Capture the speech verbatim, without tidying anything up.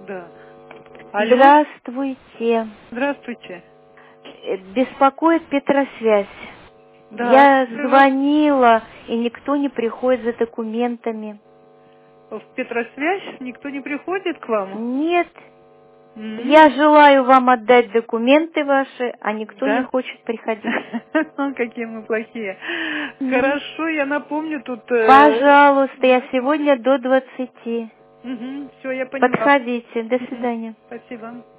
Да. Алло. Здравствуйте. Здравствуйте. Э, Беспокоит Петросвязь. Да. Я Вы звонила, и никто не приходит за документами. В Петросвязь никто не приходит к вам? Нет. М. Я желаю вам отдать документы ваши, а никто не Да? хочет приходить. Какие мы плохие. Мгм. Хорошо, я напомню тут... э, Пожалуйста, я сегодня до двадцати. Все, я поняла. Подходите. До Мгм. свидания. Спасибо.